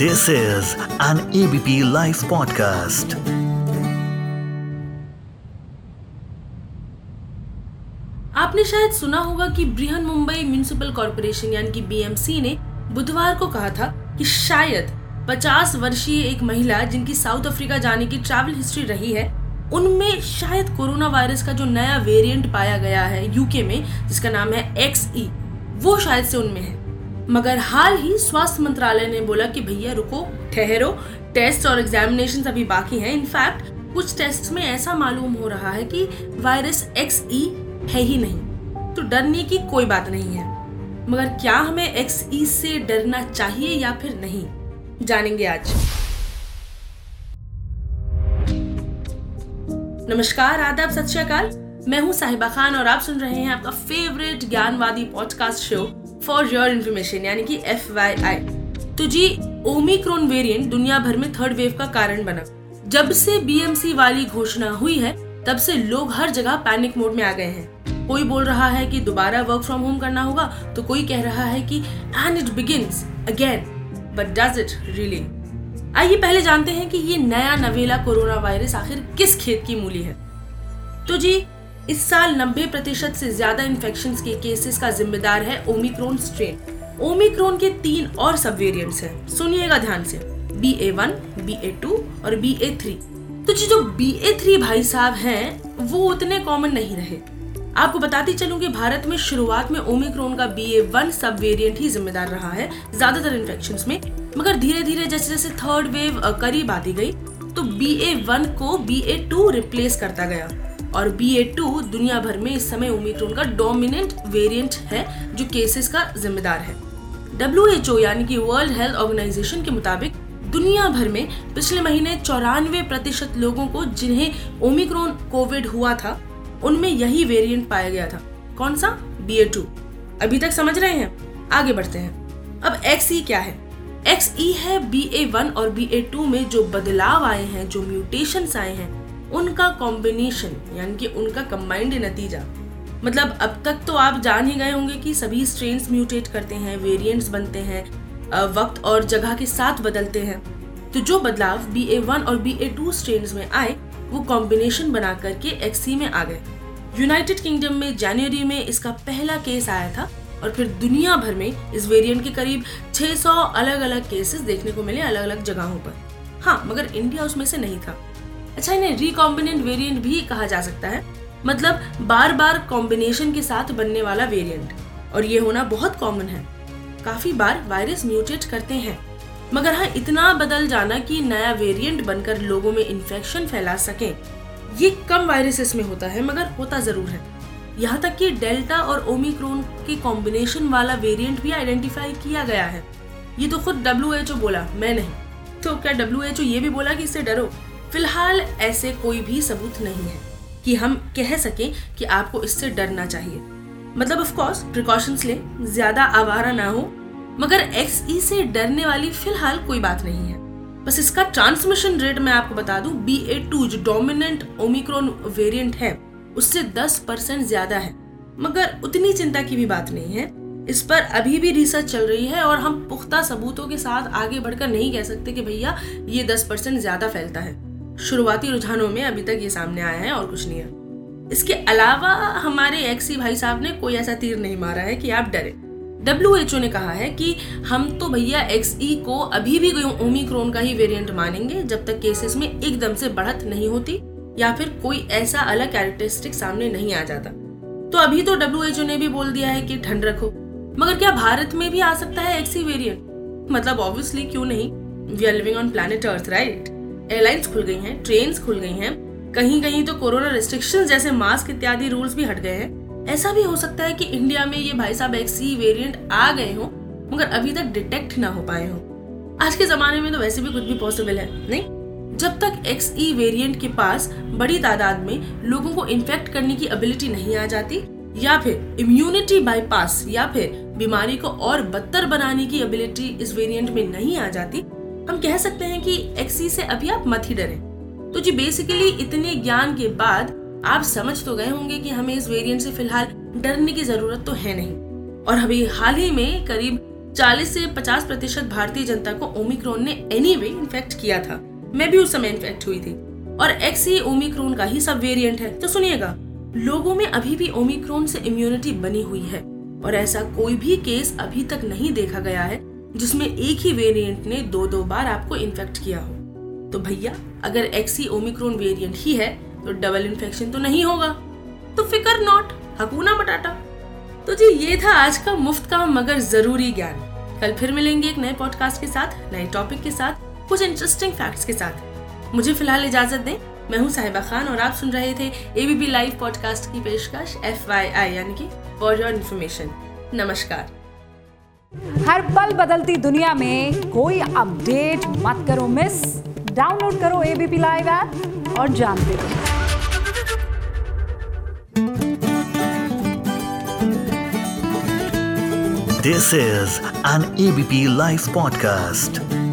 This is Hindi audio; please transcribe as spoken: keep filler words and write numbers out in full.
This is an A B P Life podcast. आपने शायद सुना होगा कि बृहन मुंबई म्युनिसिपल कॉर्पोरेशन यानी कि बी एम सी ने बुधवार को कहा था कि शायद पचास वर्षीय एक महिला जिनकी साउथ अफ्रीका जाने की ट्रैवल हिस्ट्री रही है, उनमें शायद कोरोना वायरस का जो नया वेरिएंट पाया गया है यूके में, जिसका नाम है एक्स ई, वो शायद से उनमें है। मगर हाल ही स्वास्थ्य मंत्रालय ने बोला कि भैया रुको, ठहरो, टेस्ट और एग्जामिनेशन अभी बाकी हैं। इनफैक्ट कुछ टेस्ट में ऐसा मालूम हो रहा है कि वायरस एक्स ई है ही नहीं, तो डरने की कोई बात नहीं है। मगर क्या हमें एक्स ई से डरना चाहिए या फिर नहीं, जानेंगे आज। नमस्कार, आदाब, सत श्री अकाल। मैं हूं साहिबा खान और आप सुन रहे हैं आपका फेवरेट ज्ञानवादी podcast show for your information यानी कि एफ वाई आई। तो जी, ओमिक्रॉन वेरिएंट दुनिया भर में थर्ड वेव का कारण बना। जब से बी एम सी वाली घोषणा हुई है तब से लोग हर जगह पैनिक मोड में आ गए हैं। कोई बोल रहा है कि दोबारा वर्क फ्रॉम होम करना होगा, तो कोई कह रहा है कि and it begins again, but does it really? आइए पहले जानते हैं कि ये नया नवेला कोरोना वायरस आखिर किस खेत की मूली है। तो जी, इस साल नब्बे प्रतिशत से ज्यादा इन्फेक्शंस के केसेस का जिम्मेदार है ओमिक्रॉन स्ट्रेन। ओमिक्रॉन के तीन और सब वेरिएंट्स हैं, सुनिएगा ध्यान से, B A one, B A two और बी ए थ्री। तो जी, जो बी ए थ्री भाई साहब हैं वो उतने कॉमन नहीं रहे। आपको बताती चलूं कि भारत में शुरुआत में ओमिक्रॉन का B A one sub variant ही जिम्मेदार रहा है ज्यादातर इन्फेक्शंस में, मगर धीरे धीरे जैसे जैसे थर्ड वेव करीब आती गई तो बी ए वन को बी ए टू रिप्लेस करता गया और बी ए टू दुनिया भर में इस समय ओमिक्रॉन का डोमिनेंट वेरिएंट है जो केसेस का जिम्मेदार है। डब्ल्यू एच ओ यानी कि वर्ल्ड हेल्थ ऑर्गेनाइजेशन के मुताबिक दुनिया भर में पिछले महीने चौरानवे प्रतिशत लोगों को जिन्हें ओमिक्रॉन कोविड हुआ था उनमें यही वेरिएंट पाया गया था। कौन सा? B A two. अभी तक समझ रहे हैं? आगे बढ़ते हैं। अब एक्स ई क्या है? एक्स ई है बी ए वन और बी ए टू में जो बदलाव आए हैं, जो म्यूटेशंस आए हैं, उनका कॉम्बिनेशन यानी कि उनका कंबाइंड नतीजा। मतलब अब तक तो आप जान ही गए होंगे कि सभी स्ट्रेन्स म्यूटेट करते हैं, वेरिएंट्स बनते हैं, वक्त और जगह के साथ बदलते हैं। तो जो बदलाव बी ए वन और बी ए टू स्ट्रेन्स में आए वो कॉम्बिनेशन बना करके एक्स ई में आ गए। यूनाइटेड किंगडम में जनवरी में इसका पहला केस आया था और फिर दुनिया भर में इस वेरिएंट के करीब छह सौ अलग अलग केसेस देखने को मिले अलग अलग जगहों पर। हाँ, मगर इंडिया उसमें से नहीं था। अच्छा, इन्हें रिकॉम्बिनेंट वेरिएंट भी कहा जा सकता है, मतलब बार बार कॉम्बिनेशन के साथ बनने वाला वेरिएंट, और ये होना बहुत कॉमन है। काफी बार वायरस म्यूटेट करते हैं, मगर हाँ, इतना बदल जाना कि नया वेरिएंट बनकर लोगों में इन्फेक्शन फैला सके, ये कम वायरसेस में होता है, मगर होता जरूर है। यहाँ तक कि डेल्टा और ओमिक्रॉन के कॉम्बिनेशन वाला वेरिएंट भी आइडेंटिफाई किया गया है। ये तो खुद डब्ल्यू एच ओ बोला, मैं नहीं। तो क्या डब्ल्यू एच ओ ये भी बोला कि इससे डरो? फिलहाल ऐसे कोई भी सबूत नहीं है कि हम कह सकें कि आपको इससे डरना चाहिए। मतलब ऑफ कोर्स प्रिकॉशंस लें, ज्यादा आवारा ना हो, मगर एक्स ई से डरने वाली फिलहाल कोई बात नहीं है। बस इसका ट्रांसमिशन रेट मैं आपको बता दूं, बी ए टू जो डोमिनेंट ओमिक्रॉन वेरिएंट है उससे दस परसेंट ज्यादा है, मगर उतनी चिंता की भी बात नहीं है। इस पर अभी भी रिसर्च चल रही है और हम पुख्ता सबूतों के साथ आगे बढ़कर नहीं कह सकते कि भैया ये दस परसेंट ज्यादा फैलता है। शुरुआती रुझानों में अभी तक ये सामने आया है और कुछ नहीं है। इसके अलावा हमारे एक्स ई भाई साहब ने कोई ऐसा तीर नहीं मारा है कि आप डरे। डब्ल्यू एच ओ ने कहा है कि हम तो भैया एक्स ई को अभी भी ओमिक्रॉन का ही वेरिएंट मानेंगे जब तक केसेस में एकदम से बढ़त नहीं होती या फिर कोई ऐसा अलग कैरेक्टरिस्टिक सामने नहीं आ जाता। तो अभी तो डब्ल्यू एच ओ ने भी बोल दिया है कि ठंड रखो, मगर क्या भारत में भी आ सकता है एक्स ई वेरिएंट? मतलब ऑब्वियसली क्यों नहीं, we are living on planet Earth, right? Airlines खुल गई हैं, ट्रेन्स खुल गई हैं, कहीं कहीं तो कोरोना रिस्ट्रिक्शंस जैसे मास्क इत्यादि रूल्स भी हट गए हैं। ऐसा भी हो सकता है कि इंडिया में ये भाई साहब एक्स ई वेरिएंट आ गए हो मगर अभी तक डिटेक्ट ना हो पाए हो। आज के जमाने में तो वैसे भी कुछ भी पॉसिबल है, नहीं? जब तक एक्स ई वेरिएंट के पास बड़ी तादाद में लोगों को इन्फेक्ट करने की एबिलिटी नहीं आ जाती या फिर इम्यूनिटी बाईपास या फिर बीमारी को और बदतर बनाने की एबिलिटी इस वेरिएंट में नहीं आ जाती, हम कह सकते हैं कि एक्स ई से अभी आप मत ही डरें। तो जी, बेसिकली इतने ज्ञान के बाद आप समझ तो गए होंगे कि हमें इस वेरिएंट से फिलहाल डरने की जरूरत तो है नहीं। और अभी हाल ही में करीब चालीस से पचास प्रतिशत भारतीय जनता को ओमिक्रॉन ने एनीवे इन्फेक्ट किया था। मैं भी उस समय इन्फेक्ट हुई थी और एक्स ही ओमिक्रॉन का ही सब वेरिएंट है। तो सुनिएगा, लोगों में अभी भी ओमिक्रॉन से इम्यूनिटी बनी हुई है और ऐसा कोई भी केस अभी तक नहीं देखा गया है जिसमें एक ही वेरिएंट ने दो दो बार आपको इन्फेक्ट किया हो। तो भैया, अगर एक्स ही ओमिक्रॉन वेरिएंट ही है तो डबल इन्फेक्शन तो नहीं होगा। तो फिकर नॉट, हकूना मटाटा। तो जी, ये था आज का मुफ्त का मगर जरूरी ज्ञान। कल फिर मिलेंगे एक नए पॉडकास्ट के साथ, नए टॉपिक के साथ, कुछ इंटरेस्टिंग फैक्ट्स के साथ। मुझे फिलहाल इजाजत दें। मैं हूँ साहिबा खान और आप सुन रहे थे एबीपी लाइव पॉडकास्ट की पेशकश एफ वाई आई यानी कि फॉर योर इन्फॉर्मेशन। नमस्कार। हर पल बदलती दुनिया में कोई अपडेट मत करो मिस। डाउनलोड करो एबीपी लाइव ऐप और जानते रहो। This is an A B P Live podcast.